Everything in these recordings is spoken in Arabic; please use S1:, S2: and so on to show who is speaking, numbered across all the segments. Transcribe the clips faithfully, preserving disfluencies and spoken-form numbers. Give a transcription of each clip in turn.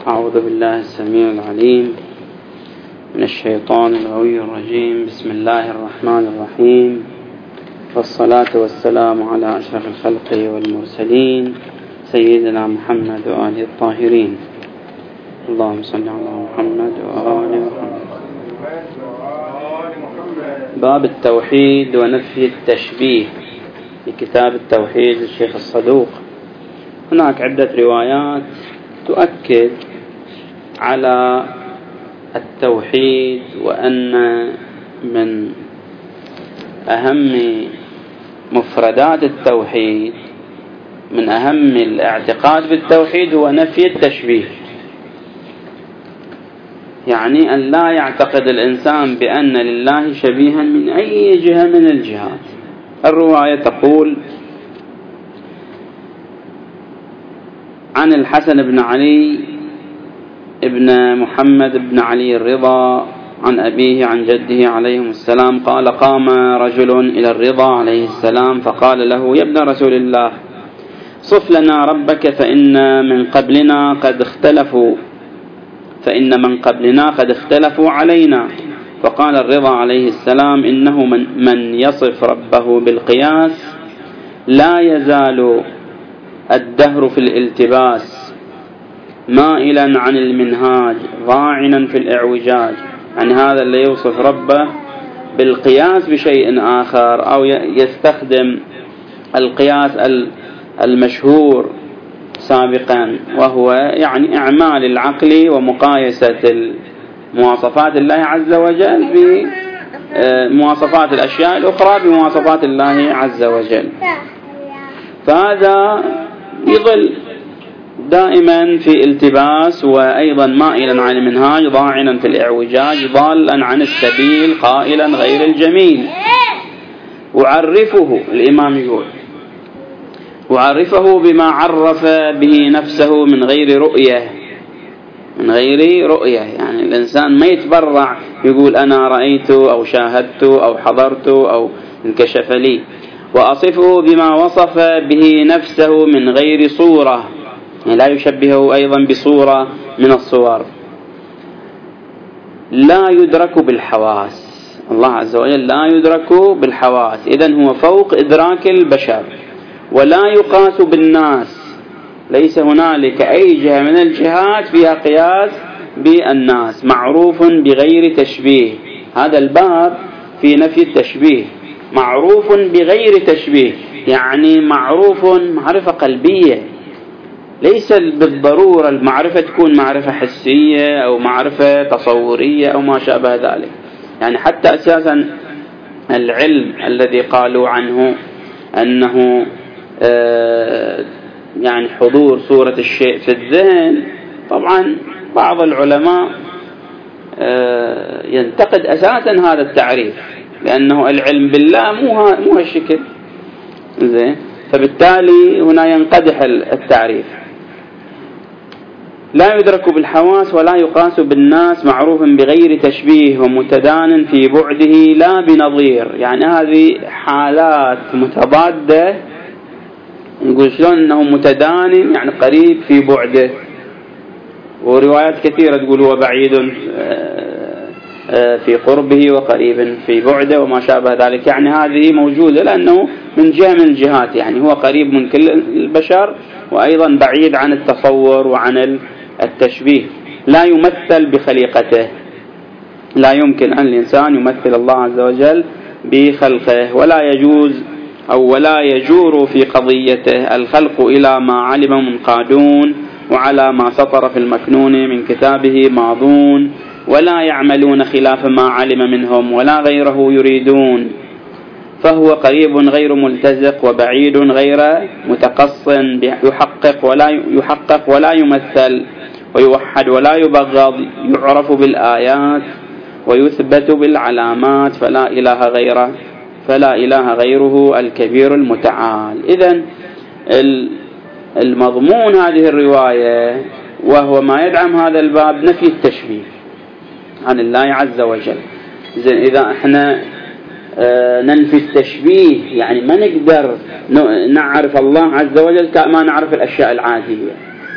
S1: أعوذ بالله السميع العليم من الشيطان الغوي الرجيم. بسم الله الرحمن الرحيم، والصلاة والسلام على أشرف الخلق والمرسلين سيدنا محمد وآله الطاهرين. اللهم صل على محمد وآل محمد. باب التوحيد ونفي التشبيه في كتاب التوحيد للشيخ الصدوق. هناك عدة روايات تؤكد على التوحيد، وأن من أهم مفردات التوحيد، من أهم الاعتقاد بالتوحيد هو نفي التشبيه، يعني أن لا يعتقد الإنسان بأن لله شبيها من أي جهة من الجهات. الرواية تقول عن الحسن بن علي ابن محمد بن علي الرضا عن أبيه عن جده عليهم السلام قال: قام رجل إلى الرضا عليه السلام فقال له: يا ابن رسول الله، صف لنا ربك فإن من قبلنا قد اختلفوا فإن من قبلنا قد اختلفوا علينا. فقال الرضا عليه السلام: إنه من, من يصف ربه بالقياس لا يزال الدهر في الالتباس مائلا عن المنهاج ضاعنا في الإعوجاج. يعني هذا اللي يوصف ربه بالقياس بشيء آخر، أو يستخدم القياس المشهور سابقا، وهو يعني إعمال العقل ومقايسة مواصفات الله عز وجل بمواصفات الأشياء الأخرى بمواصفات الله عز وجل. فهذا يظل دائما في التباس، وأيضا مائلا عن المنهاج ضاعنا في الإعوجاج ضالا عن السبيل قائلا غير الجميل. أعرفه الإمام يقول أعرفه بما عرف به نفسه من غير رؤية من غير رؤية يعني الإنسان ما يتبرع يقول أنا رأيت أو شاهدت أو حضرت أو انكشف لي. وأصفه بما وصف به نفسه من غير صورة، يعني لا يشبهه أيضا بصورة من الصور. لا يدرك بالحواس، الله عز وجل لا يدرك بالحواس، إذن هو فوق إدراك البشر. ولا يقاس بالناس، ليس هنالك أي جهة من الجهات فيها قياس بالناس. معروف بغير تشبيه، هذا الباب في نفي التشبيه. معروف بغير تشبيه يعني معروف معرفة قلبية، ليس بالضرورة المعرفة تكون معرفة حسية أو معرفة تصورية أو ما شابه ذلك. يعني حتى أساسا العلم الذي قالوا عنه أنه آه يعني حضور صورة الشيء في الذهن، طبعا بعض العلماء آه ينتقد أساسا هذا التعريف، لأنه العلم بالله مو مو هالشكل زين، فبالتالي هنا ينقدح التعريف. لا يدرك بالحواس ولا يقاس بالناس، معروف بغير تشبيه ومتدان في بعده لا بنظير. يعني هذه حالات متضادة، نقول شلون أنه متدان يعني قريب في بعده، وروايات كثيرة تقول هو بعيد في قربه وقريب في بعده وما شابه ذلك. يعني هذه موجودة لأنه من جهة من الجهات، يعني هو قريب من كل البشر وأيضا بعيد عن التصور وعن التشبيه. لا يمثل بخليقته، لا يمكن أن الإنسان يمثل الله عز وجل بخلقه. ولا يجوز أو ولا يجور في قضيته الخلق إلى ما علم منقادون، وعلى ما سطر في المكنون من كتابه ماضون. ولا يعملون خلاف ما علم منهم ولا غيره يريدون. فهو قريب غير ملتزق وبعيد غير متقص، يحقق ولا يحقق ولا يمثل، ويوحد ولا يبغض، يعرف بالآيات ويثبت بالعلامات، فلا إله غيره فلا إله غيره الكبير المتعال. إذن المضمون هذه الرواية وهو ما يدعم هذا الباب نفي التشبيه عن الله عز وجل. إذن إذا احنا ننفي التشبيه يعني ما نقدر نعرف الله عز وجل كما نعرف الأشياء العادية.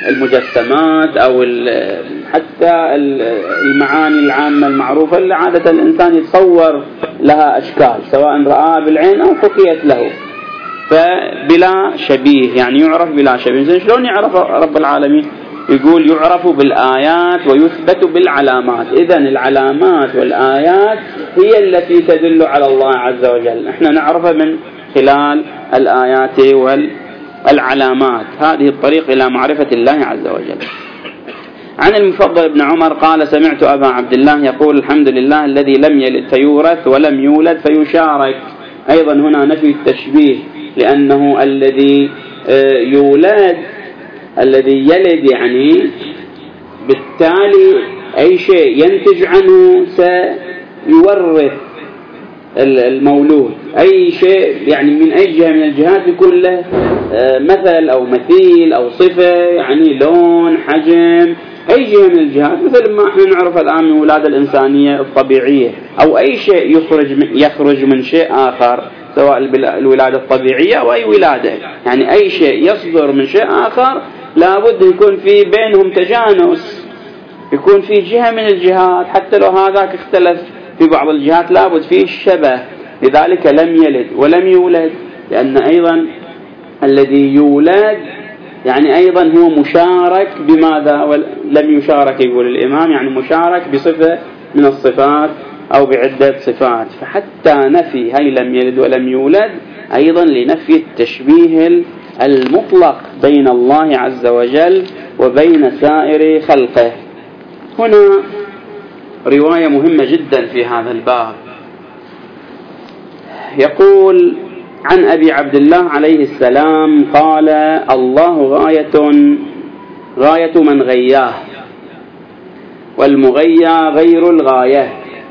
S1: المجسمات أو حتى المعاني العامة المعروفة اللي عادة الإنسان يتصور لها أشكال سواء رآها بالعين أو حكيت له، فبلا شبيه، يعني يعرف بلا شبيه. شلون يعرف رب العالمين؟ يقول يعرف بالآيات ويثبت بالعلامات. إذن العلامات والآيات هي التي تدل على الله عز وجل، احنا نعرفها من خلال الآيات والعلامات. هذه الطريق إلى معرفة الله عز وجل. عن المفضل بن عمر قال سمعت أبا عبد الله يقول الحمد لله الذي لم يلد فيورث ولم يولد فيشارك. أيضا هنا نفي التشبيه، لأنه الذي يولد الذي يلد يعني بالتالي أي شيء ينتج عنه سيورث المولود، أي شيء يعني من أي جهة من الجهات يكون له مثل أو مثيل أو صفة، يعني لون، حجم، أي جهة من الجهات، مثل ما احنا نعرف الآن من الولادة الإنسانية الطبيعية، أو أي شيء يخرج من يخرج من شيء آخر سواء الولادة الطبيعية أو أي ولادة، يعني أي شيء يصدر من شيء آخر لابد يكون في بينهم تجانس، يكون في جهة من الجهات حتى لو هذاك اختلف في بعض الجهات لابد فيه الشبه. لذلك لم يلد ولم يولد، لأن أيضا الذي يولد يعني أيضا هو مشارك بماذا؟ لم يشارك يقول الإمام، يعني مشارك بصفة من الصفات أو بعدة صفات. فحتى نفي هي لم يلد ولم يولد أيضا لنفي التشبيه المطلق بين الله عز وجل وبين سائر خلقه. هنا رواية مهمة جدا في هذا الباب، يقول عن أبي عبد الله عليه السلام قال الله غاية غاية من غياه، والمغيى غير الغاية.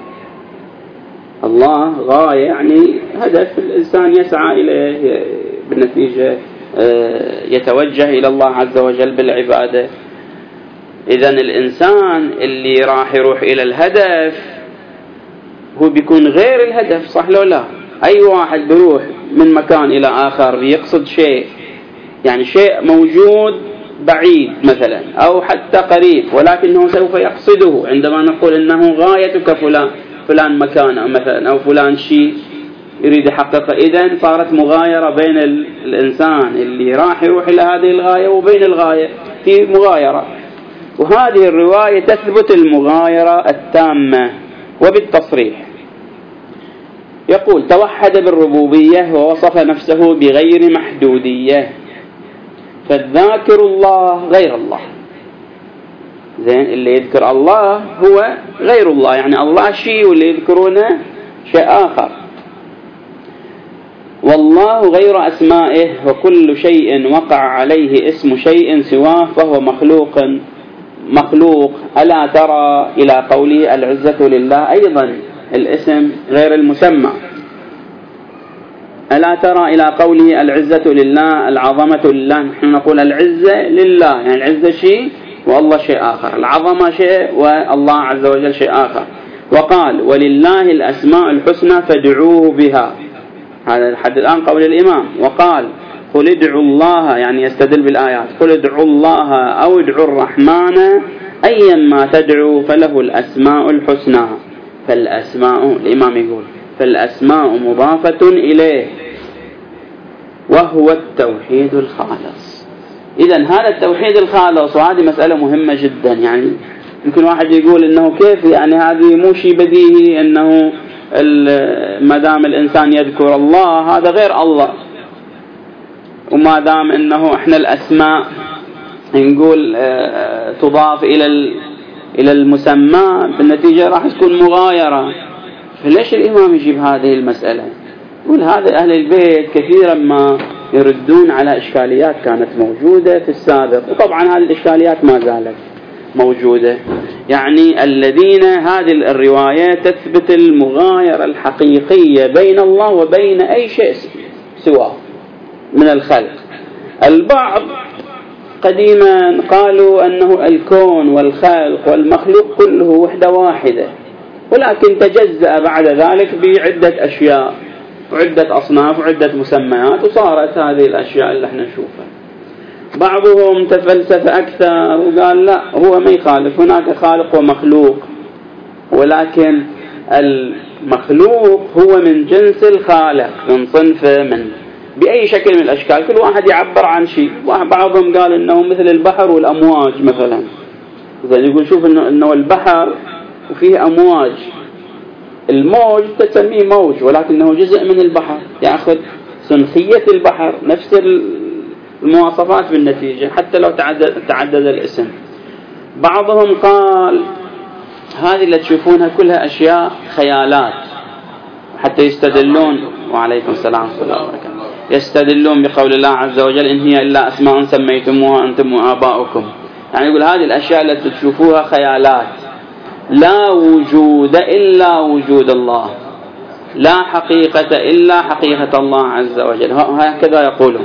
S1: الله غاية يعني هدف الإنسان يسعى إليه، بالنتيجة يتوجه إلى الله عز وجل بالعبادة. إذن الإنسان اللي راح يروح إلى الهدف هو بيكون غير الهدف، صح لو لا؟ أي واحد بيروح من مكان إلى آخر بيقصد شيء، يعني شيء موجود بعيد مثلا أو حتى قريب، ولكنه سوف يقصده عندما نقول إنه غايتك فلان فلان مكان أو مثلا أو فلان شيء يريد يحققه. إذن صارت مغايرة بين الإنسان اللي راح يروح إلى هذه الغاية وبين الغاية، في مغايرة. وهذه الرواية تثبت المغايرة التامة وبالتصريح. يقول توحد بالربوبية ووصف نفسه بغير محدودية، فالذاكر الله غير الله. زين، اللي يذكر الله هو غير الله، يعني الله شيء واللي يذكرونه شيء آخر. والله غير أسمائه، وكل شيء وقع عليه اسم شيء سواه فهو مخلوق مخلوق. ألا ترى إلى قوله العزة لله، أيضا الاسم غير المسمى. ألا ترى إلى قوله العزة لله، العظمة لله. نحن نقول العزة لله، يعني العزة شيء والله شيء آخر، العظمة شيء والله عز وجل شيء آخر. وقال ولله الأسماء الحسنى فادعوه بها، هذا لحد الآن قول الإمام. وقال قل ادعوا الله، يعني يستدل بالآيات، قل ادعوا الله أو ادعوا الرحمن أيا ما تدعوا فله الأسماء الحسنى. فالأسماء، الإمام يقول فالأسماء مضافة إليه وهو التوحيد الخالص. إذن هذا التوحيد الخالص، وهذه مسألة مهمة جدا. يعني يمكن واحد يقول إنه كيف يعني هذه مو شيء بديهي إنه ما دام الإنسان يذكر الله هذا غير الله، وما دام إنه إحنا الأسماء نقول تضاف إلى إلى المسمى بالنتيجة راح تكون مغايرة. فليش الإمام يجيب هذه المسألة؟ يقول هذا أهل البيت كثيرا ما يردون على إشكاليات كانت موجودة في السابق، وطبعا هذه الإشكاليات ما زالت موجودة. يعني الذين هذه الرواية تثبت المغايرة الحقيقية بين الله وبين أي شيء سواه من الخلق. البعض قديما قالوا أنه الكون والخلق والمخلوق كله وحدة واحدة، ولكن تجزأ بعد ذلك بعدة أشياء وعدة أصناف وعدة مسميات، وصارت هذه الأشياء اللي احنا نشوفها. بعضهم تفلسف أكثر وقال لا، هو ما يخالف، هناك خالق ومخلوق، ولكن المخلوق هو من جنس الخالق، من صنفه، من بأي شكل من الأشكال، كل واحد يعبر عن شيء. بعضهم قال إنه مثل البحر والأمواج مثلا، إذا يقول شوف إنه, إنه البحر وفيه أمواج، الموج تسميه موج ولكنه جزء من البحر، يأخذ سنخية البحر، نفس المواصفات بالنتيجة حتى لو تعدد, تعدد الاسم. بعضهم قال هذه اللي تشوفونها كلها أشياء خيالات، حتى يستدلون، وعليكم السلام ورحمة الله وبركاته، يستدلون بقول الله عز وجل إن هي إلا أسماء سميتموها أنتم وآباؤكم. يعني يقول هذه الأشياء التي تشوفوها خيالات، لا وجود إلا وجود الله، لا حقيقة إلا حقيقة الله عز وجل، هكذا يقولون.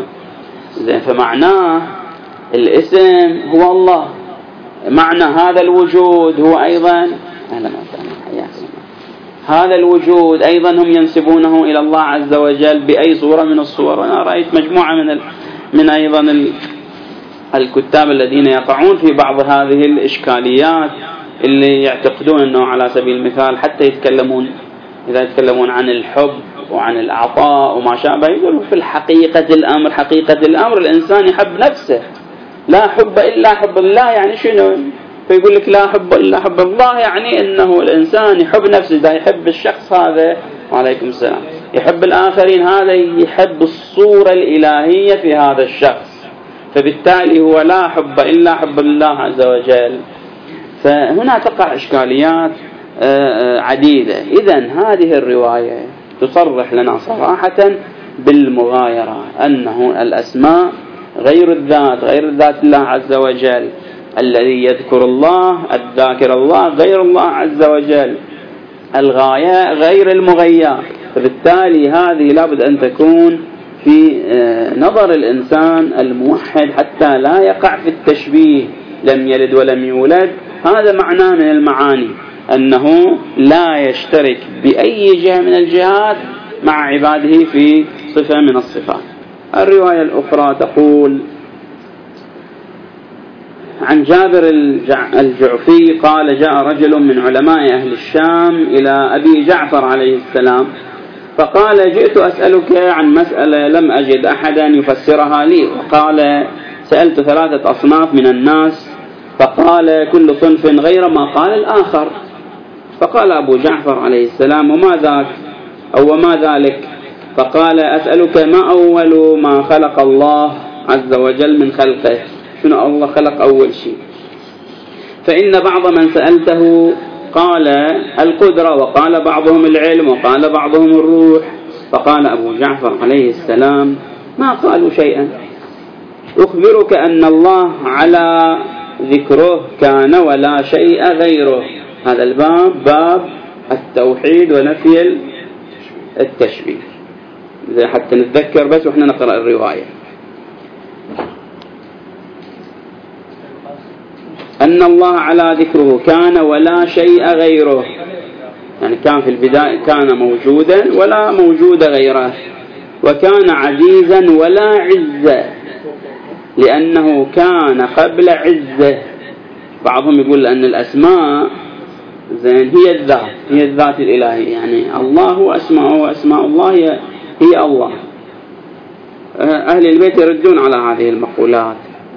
S1: فمعناه الاسم هو الله، معنى هذا الوجود هو أيضا أهلا وسهلا، هذا الوجود أيضا هم ينسبونه إلى الله عز وجل بأي صورة من الصور. أنا رأيت مجموعة من ال... من أيضا ال... الكتاب الذين يقعون في بعض هذه الإشكاليات، اللي يعتقدون أنه على سبيل المثال حتى يتكلمون إذا يتكلمون عن الحب وعن العطاء وما شابه، يقولون في الحقيقة الأمر، حقيقة الأمر الإنسان يحب نفسه، لا حب إلا حب الله. يعني شنو؟ فيقول لك لا حب إلا حب الله، يعني أنه الإنسان يحب نفسه، إذا يحب الشخص هذا، وعليكم السلام، يحب الآخرين، هذا يحب الصورة الإلهية في هذا الشخص، فبالتالي هو لا حب إلا حب الله عز وجل. فهنا تقع إشكاليات عديدة. إذن هذه الرواية تصرح لنا صراحة بالمغايرة، أنه الأسماء غير الذات، غير ذات الله عز وجل، الذي يذكر الله، الذاكر الله غير الله عز وجل، الغاية غير المغية. فبالتالي هذه لابد أن تكون في نظر الإنسان الموحد حتى لا يقع في التشبيه، لم يلد ولم يولد. هذا معناه من المعاني، أنه لا يشترك بأي جهة من الجهات مع عباده في صفة من الصفات. الرواية الأخرى تقول عن جابر الجعفي قال جاء رجل من علماء أهل الشام إلى أبي جعفر عليه السلام فقال جئت أسألك عن مسألة لم أجد أحدا يفسرها لي، وقال سألت ثلاثة أصناف من الناس فقال كل صنف غير ما قال الآخر. فقال أبو جعفر عليه السلام وما ذاك أو وما ذلك؟ فقال أسألك ما أول ما خلق الله عز وجل من خلقه، شنو الله خلق أول شيء؟ فإن بعض من سألته قال القدرة، وقال بعضهم العلم، وقال بعضهم الروح. فقال أبو جعفر عليه السلام ما قالوا شيئا، أخبرك أن الله على ذكره كان ولا شيء غيره. هذا الباب باب التوحيد ونفي التشبيه، حتى نتذكر بس وإحنا نقرأ الرواية. أن الله على ذكره كان ولا شيء غيره، يعني كان في البداية كان موجودا ولا موجود غيره، وكان عزيزا ولا عزة لأنه كان قبل عزة. بعضهم يقول أن الأسماء زين هي الذات، هي الذات الإلهية، يعني الله هو أسماء وأسماء الله هي, هي الله. أهل البيت يردون على هذه المقولات،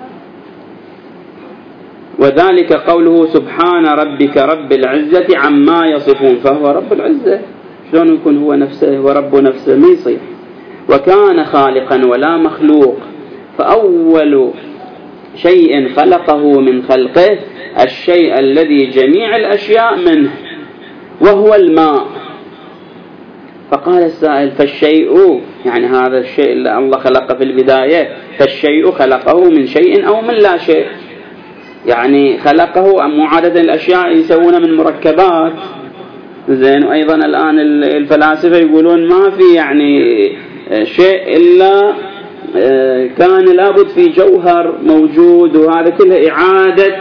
S1: وذلك قوله سبحان ربك رب العزة عما يصفون، فهو رب العزة، شلون يكون هو نفسه ورب نفسه؟ ما يصير. وكان خالقا ولا مخلوق، فأول شيء خلقه من خلقه الشيء الذي جميع الأشياء منه وهو الماء. فقال السائل فالشيء، يعني هذا الشيء اللي الله خلقه في البداية، فالشيء خلقه من شيء أو من لا شيء، يعني خلقه أم عادة الأشياء يسوون من مركبات زين. وأيضا الآن الفلاسفة يقولون ما في يعني شيء إلا كان لابد في جوهر موجود، وهذا كله إعادة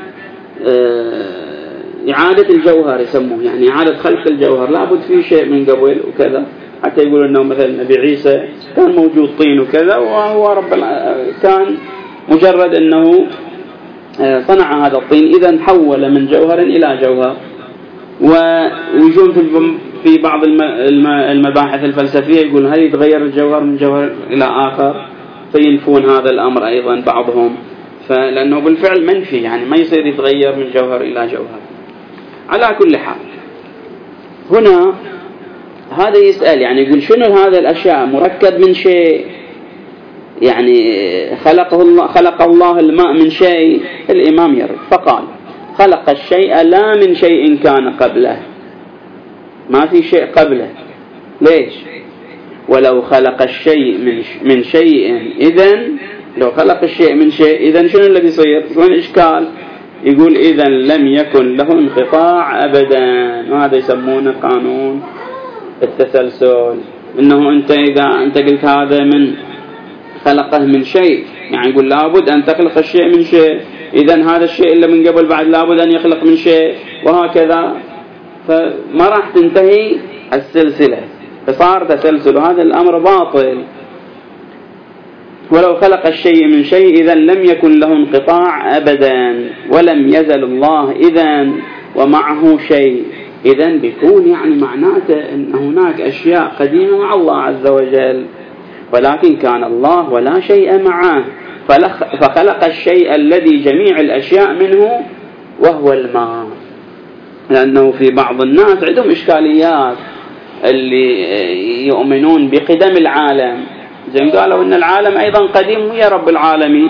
S1: إعادة الجوهر يسموه، يعني إعادة خلق الجوهر، لابد في شيء من قبل وكذا. حتى يقولون أنه مثلا النبي عيسى كان موجود طين وكذا، وهو رب كان مجرد أنه صنع هذا الطين إذا حول من جوهر إلى جوهر. ويجون في بعض المباحث الفلسفية يقول هل يتغير الجوهر من جوهر إلى آخر، فينفون هذا الأمر أيضا بعضهم، فلأنه بالفعل منفي، يعني ما يصير يتغير من جوهر إلى جوهر. على كل حال هنا هذا يسأل يعني يقول شنو هذا الأشياء مركب من شيء، يعني خلقه الله خلق الله الماء من شيء. الإمام يرد فقال خلق الشيء لا من شيء كان قبله، ما في شيء قبله. ليش؟ ولو خلق الشيء من من شيء إذن لو خلق الشيء من شيء إذن شنو اللي بيصير؟ شنو الإشكال؟ يقول إذن لم يكن له انقطاع أبدا. وهذا يسمونه قانون التسلسل، إنه أنت إذا أنت قلت هذا من خلقه من شيء، يعني يقول لابد أن تخلق الشيء من شيء، إذن هذا الشيء اللي من قبل بعد لابد أن يخلق من شيء، وهكذا، فما راح تنتهي السلسلة، فصار تسلسل، هذا الأمر باطل. ولو خلق الشيء من شيء إذن لم يكن له انقطاع أبدا، ولم يزل الله إذن ومعه شيء. إذن بيكون يعني معناته أن هناك أشياء قديمة مع الله عز وجل، ولكن كان الله ولا شيء معه، فخلق الشيء الذي جميع الأشياء منه وهو الماء. لأنه في بعض الناس عندهم إشكاليات اللي يؤمنون بقدم العالم، زين قالوا إن العالم أيضا قديم يا رب العالمين.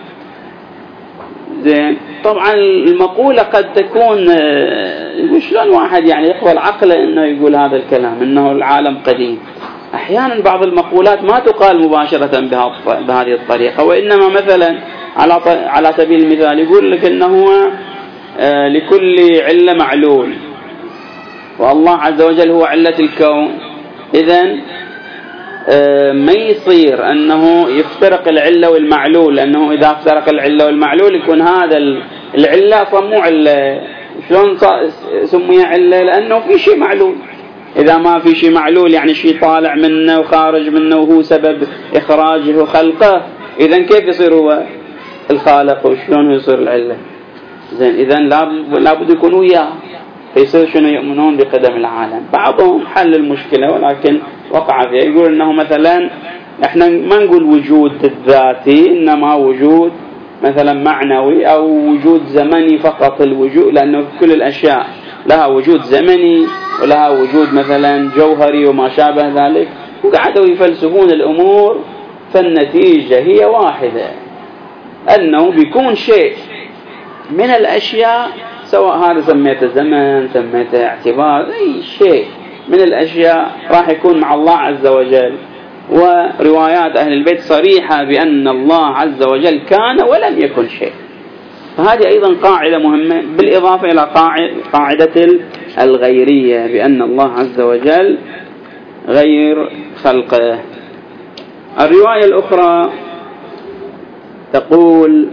S1: زين طبعا المقولة قد تكون يقول شلون واحد يعني يقبل عقله إنه يقول هذا الكلام إنه العالم قديم. أحيانا بعض المقولات ما تقال مباشرة بهذه الطريقة، وإنما مثلا على على سبيل المثال يقول لك إنه لكل علة معلول، والله عز وجل هو علة الكون. إذن ما يصير أنه يفترق العلة والمعلول، لأنه إذا افترق العلة والمعلول يكون هذا العلة صمو علة. شلون سمي علة؟ لأنه في شيء معلول. إذا ما في شيء معلول يعني شيء طالع منه وخارج منه وهو سبب إخراجه وخلقه، إذن كيف يصير هو الخالق وشلون هو يصير العلة؟ زين إذن لابد يكونوا وياه، فيصير شنو يؤمنون بقدم العالم. بعضهم حل المشكلة ولكن وقع فيها، يقول إنه مثلا إحنا ما نقول وجود الذاتي، إنما وجود مثلا معنوي أو وجود زمني فقط. الوجود لأنه كل الأشياء لها وجود زمني ولها وجود مثلا جوهري وما شابه ذلك، وقعدوا يفلسفون الأمور، فالنتيجة هي واحدة، أنه بيكون شيء من الأشياء، سواء هذا سميته زمن سميته اعتبار، أي شيء من الأشياء راح يكون مع الله عز وجل. وروايات أهل البيت صريحة بأن الله عز وجل كان ولم يكن شيء. فهذه أيضا قاعدة مهمة، بالإضافة إلى قاعدة الغيرية بأن الله عز وجل غير خلقه. الرواية الأخرى تقول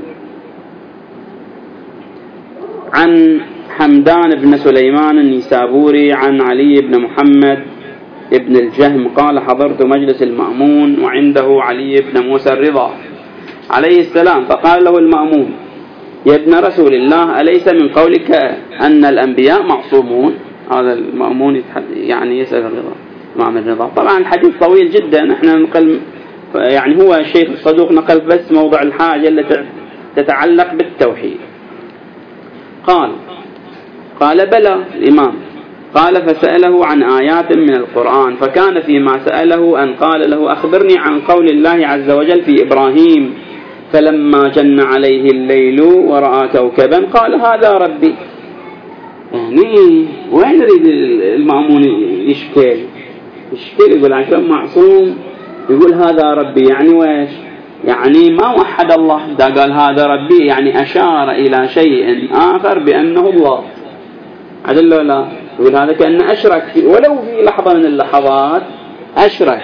S1: عن حمدان بن سليمان النيسابوري عن علي بن محمد ابن الجهم قال حضرت مجلس المأمون وعنده علي بن موسى الرضا عليه السلام، فقال له المأمون يا ابن رسول الله أليس من قولك أن الأنبياء معصومون؟ هذا المأمون يعني يسأل الرضا إمام الرضا. طبعا الحديث طويل جدا، احنا نقل يعني هو الشيخ الصدوق نقل بس موضع الحاجة التي تتعلق بالتوحيد. قال قال بلى الإمام. قال فسأله عن آيات من القرآن، فكان فيما سأله أن قال له أخبرني عن قول الله عز وجل في إبراهيم فلما جن عليه الليل ورأى كوكبا قال هذا ربي. يعني وين يريد المأمون يشكل يشكل يقول عشان معصوم يقول هذا ربي، يعني ويش؟ يعني ما وحد الله، دا قال هذا ربي يعني أشار إلى شيء آخر بأنه الله. عدل لا يقول هذا كأن أشرك فيه ولو في لحظة من اللحظات أشرك.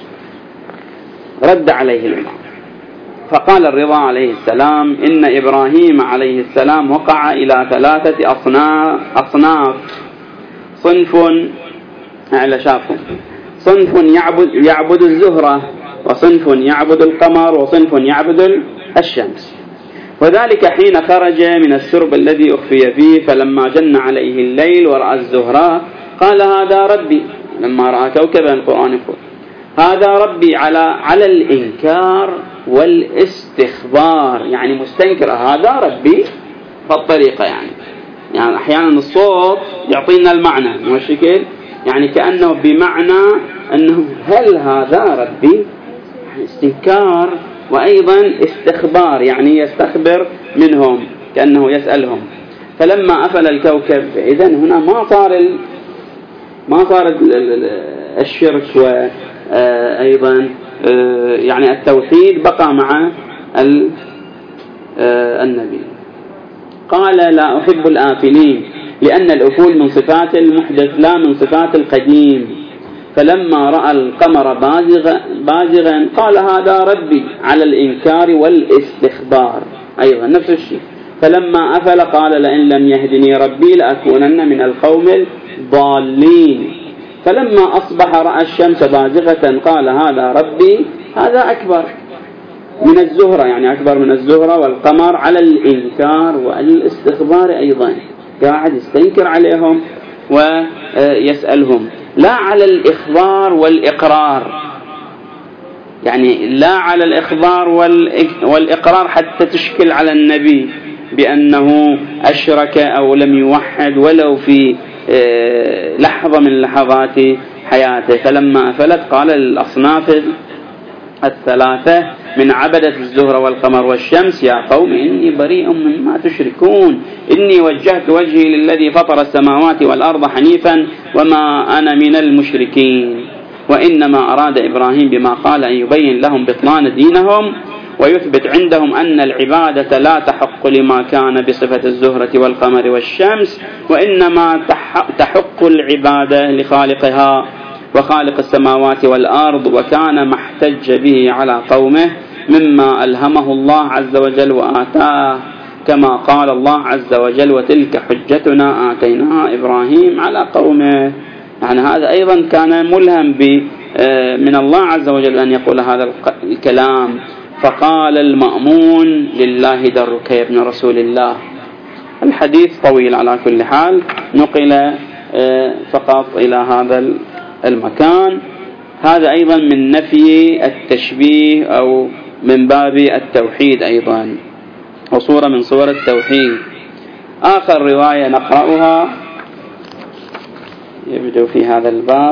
S1: رد عليه الإمام فقال الرضا عليه السلام إن إبراهيم عليه السلام وقع إلى ثلاثة أصناف, أصناف صنف على شافهم صنف يعبد, يعبد الزهرة، وصنف يعبد القمر، وصنف يعبد الشمس. وذلك حين خرج من السرب الذي أخفي فيه، فلما جن عليه الليل ورأى الزهراء قال هذا ربي. لما رأى كوكبا القرآن يقول هذا ربي على على الإنكار والاستخبار، يعني مستنكر هذا ربي بالطريقة. يعني يعني أحيانا الصوت يعطينا المعنى مشكل، يعني كأنه بمعنى أنه هل هذا ربي، استنكار وأيضا استخبار، يعني يستخبر منهم كأنه يسألهم. فلما أفل الكوكب إذن هنا ما صار ال... ما صار الشرك وأيضا يعني التوحيد بقى مع النبي. قال لا أحب الآفلين، لأن الأفول من صفات المحدث لا من صفات القديم. فلما رأى القمر بازغا, بازغا قال هذا ربي على الإنكار والاستخبار، أيضا نفس الشيء. فلما أفل قال لئن لم يهدني ربي لأكونن من القوم الضالين. فلما أصبح رأى الشمس بازغة قال هذا ربي، هذا أكبر من الزهرة، يعني أكبر من الزهرة والقمر على الإنكار والاستخبار، أيضا قاعد يستنكر عليهم ويسألهم، لا على الإخبار والإقرار. يعني لا على الإخبار والإقرار حتى تشكل على النبي بأنه أشرك أو لم يوحد ولو في لحظة من لحظات حياته. فلما أفلت قال للأصناف الثلاثة من عبدة الزهرة والقمر والشمس يا قوم إني بريء مما تشركون، إني وجهت وجهي للذي فطر السماوات والأرض حنيفا وما أنا من المشركين. وإنما أراد إبراهيم بما قال أن يبين لهم بطلان دينهم ويثبت عندهم أن العبادة لا تحق لما كان بصفة الزهرة والقمر والشمس، وإنما تحق العبادة لخالقها وخالق السماوات والأرض، وكان ما احتج به على قومه مما ألهمه الله عز وجل وآتاه، كما قال الله عز وجل وتلك حجتنا آتيناها إبراهيم على قومه. يعني هذا أيضا كان ملهم من الله عز وجل أن يقول هذا الكلام. فقال المأمون لله درك يا ابن رسول الله. الحديث طويل على كل حال، نقل فقط إلى هذا المكان. هذا أيضا من نفي التشبيه أو من باب التوحيد أيضا، وصورة من صور التوحيد. آخر رواية نقرأها يبدو في هذا الباب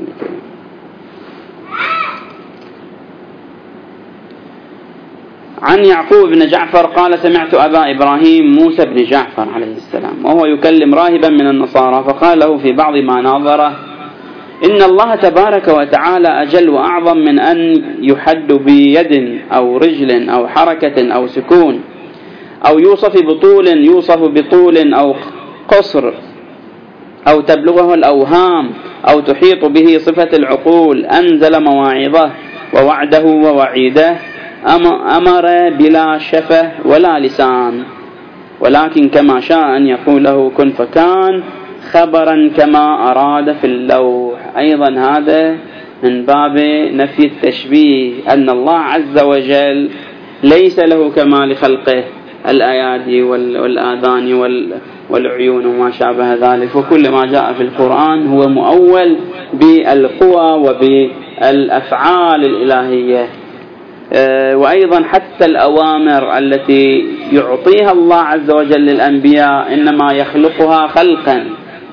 S1: عن يعقوب بن جعفر قال سمعت أبا إبراهيم موسى بن جعفر عليه السلام وهو يكلم راهبا من النصارى، فقال له في بعض ما ناظره إن الله تبارك وتعالى أجل وأعظم من أن يحد بيد أو رجل أو حركة أو سكون أو يوصف بطول يوصف بطول أو قصر أو تبلغه الأوهام أو تحيط به صفة العقول. أنزل مواعظه ووعده ووعيده، أمر بلا شفة ولا لسان، ولكن كما شاء أن يقول له كن فكان، خبرا كما أراد في اللوح. أيضا هذا من باب نفي التشبيه، أن الله عز وجل ليس له كما لخلقه الأيادي والآذان والعيون وما شابه ذلك، وكل ما جاء في القرآن هو مؤول بالقوى وبالأفعال الإلهية. وأيضا حتى الأوامر التي يعطيها الله عز وجل للأنبياء إنما يخلقها خلقا،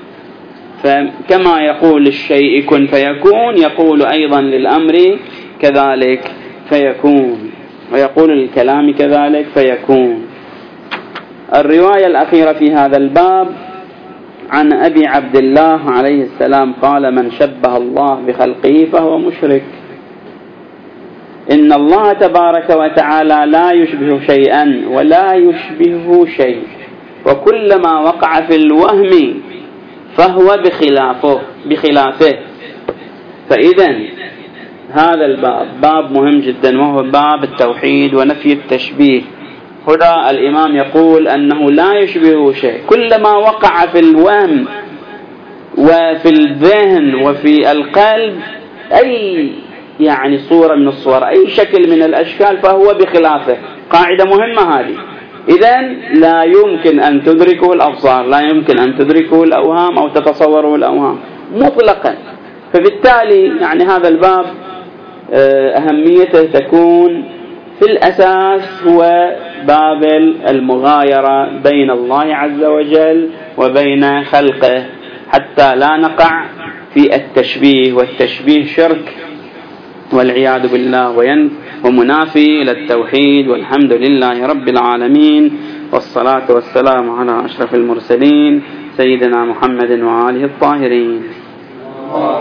S1: فكما يقول الشيء كن فيكون يقول أيضا للأمر كذلك فيكون، ويقول للكلام كذلك فيكون. الرواية الأخيرة في هذا الباب عن أبي عبد الله عليه السلام قال من شبه الله بخلقه فهو مشرك. إن الله تبارك وتعالى لا يشبه شيئا ولا يشبهه شيء، وكلما وقع في الوهم فهو بخلافه بخلافه فإذا هذا الباب باب مهم جدا، وهو باب التوحيد ونفي التشبيه. هنا الإمام يقول أنه لا يشبهه شيء، كلما وقع في الوهم وفي الذهن وفي القلب أي يعني صورة من الصور أي شكل من الأشكال فهو بخلافه، قاعدة مهمة هذه. إذن لا يمكن أن تدركه الأبصار، لا يمكن أن تدركه الأوهام أو تتصوره الأوهام مطلقا. فبالتالي يعني هذا الباب أهميته تكون في الأساس هو باب المغايرة بين الله عز وجل وبين خلقه، حتى لا نقع في التشبيه، والتشبيه شرك والعياذ بالله ومنافي إلى التوحيد. والحمد لله رب العالمين، والصلاة والسلام على أشرف المرسلين سيدنا محمد وآله الطاهرين.